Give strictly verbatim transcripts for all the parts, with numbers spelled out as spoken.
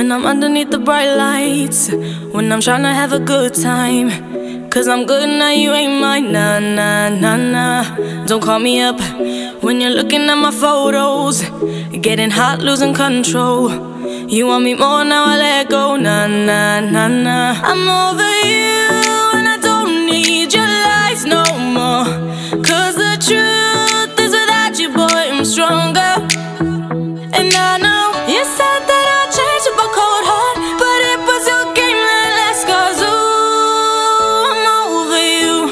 when I'm underneath the bright lights, when I'm tryna have a good time. Cause I'm good now, you ain't mine, nah, nah, nah, nah. Don't call me up when you're looking at my photos, getting hot, losing control. You want me more, now I let go, nah, nah, nah, nah. I'm over you and I don't need your lies no more. Cause the truth is without you, boy, I'm stronger. And I know you said that I'd change up a cold heart, but it was your game that last. Cause ooh, I'm over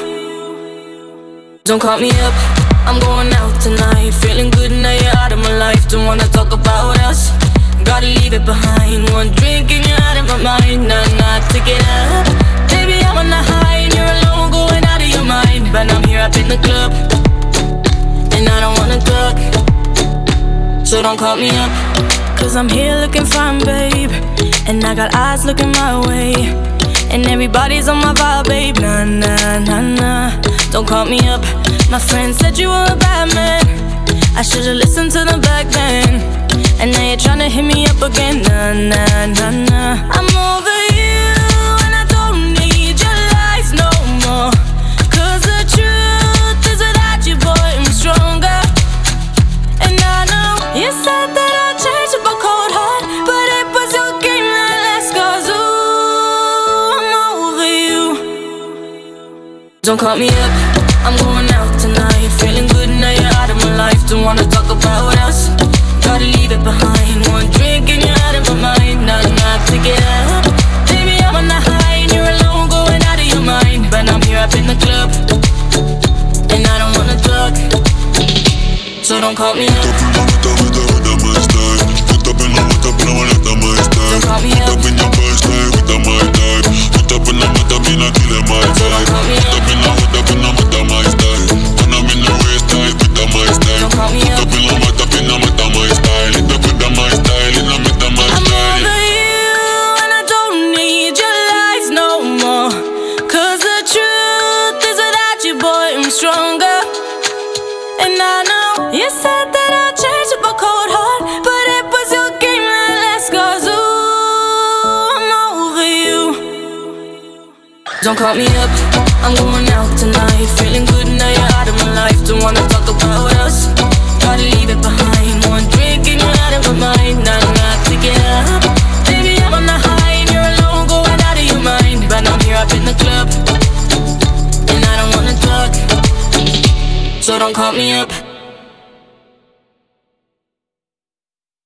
you. Don't call me up, I'm going out tonight. Feeling good now you're out of my life. Don't wanna talk about us, gotta leave it behind. One drink and you're out of my mind. Nah, nah, take it up. Baby, I'm on the high and you're alone, going out of your mind. But I'm here up in the club and I don't wanna talk, so don't call me up. Cause I'm here looking fine, babe, and I got eyes looking my way, and everybody's on my vibe, babe. Nah, nah, nah, nah. Don't call me up. My friend said you were a bad man, I should've listened to them back then. And now you're tryna hit me up again. Nah, nah, nah, nah. I'm over you and I don't need your lies no more. Cause the truth is without you, boy, I'm stronger. And I know you said that I'd change up a cold heart, but it was your game that last. Cause ooh, I'm over you. Don't call me up, I'm going out tonight. Feeling good now you're out of my life. Don't wanna talk about us, gotta leave it behind. One drink and you're out of my mind. Nah, nah, take it up. Baby, I'm on the high and you're alone, going out of your mind. But I'm here up in the club and I don't wanna talk, so don't call me up. Don't call me up. Stronger. And I know you said that I'd change up a cold heart, but it was your game that last. Cause ooh, I'm over you. Don't call me up, I'm going out tonight. Feeling good now you're out of my life. Don't wanna talk about